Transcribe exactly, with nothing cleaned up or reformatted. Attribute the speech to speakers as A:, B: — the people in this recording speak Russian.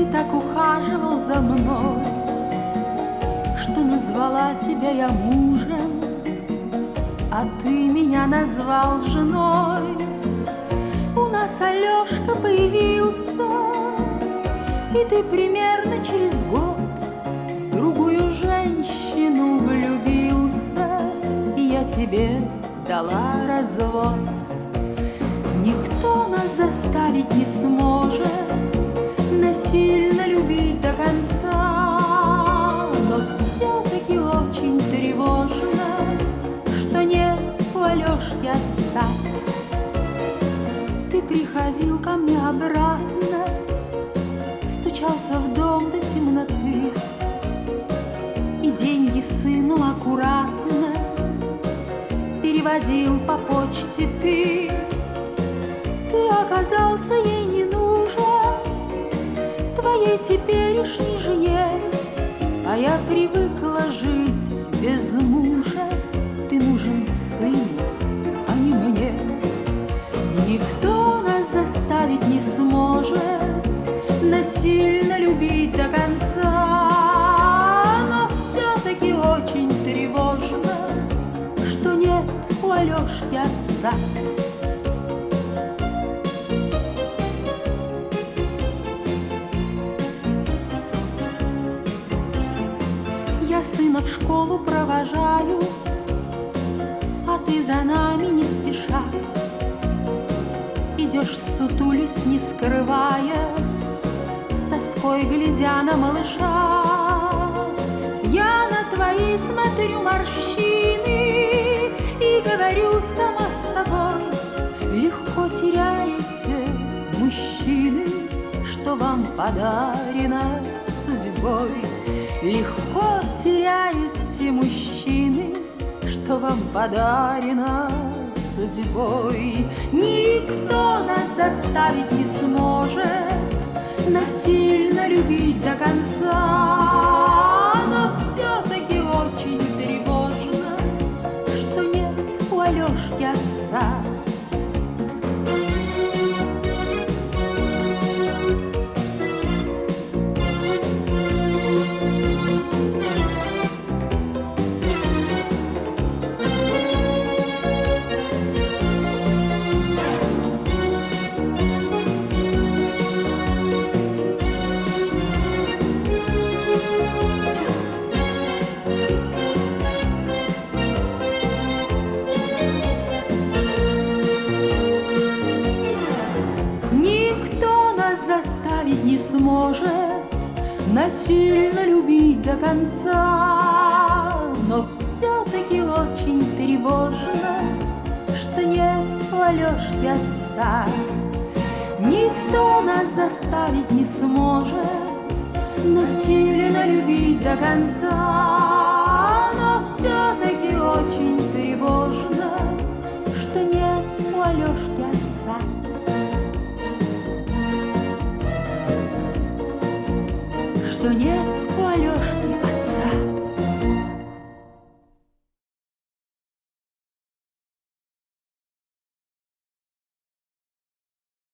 A: так ухаживал за мной, что назвала тебя я мужем, а ты меня назвал женой. У нас Алешка появился, и ты примерно через год в другую женщину влюбился, и я тебе дала развод. Никто нас заставить не сможет насильно любить до конца, но все-таки очень тревожно, что нет у Алешки отца. Ты приходил ко мне обратно, стучался в дом до темноты, и деньги сыну аккуратно переводил по почте ты. Ты оказался ей не нужен, твоей теперешней жене, а я привыкла жить без мужа. Ты нужен сыну, а не мне. Никто нас заставить не сможет насильно любить до конца, но все-таки очень тревожно, что нет у Алешки отца. Я сына в школу провожаю, а ты за нами не спеша идешь, сутулись, не скрываясь, с тоской глядя на малыша. Я на твои смотрю морщины и говорю сама с собой: легко теряете, мужчины, что вам подарено судьбой. Легко теряете, мужчины, что вам подарено судьбой. Никто нас заставить не сможет насильно любить до конца, но все-таки очень тревожно, что нет у Алешки отца. Не сможет насильно любить до конца, но все-таки очень тревожно, что нет у Алешки отца. Никто нас заставить не сможет насильно любить до конца, но все-таки очень тревожно, что нет у Алешки отца. Что нет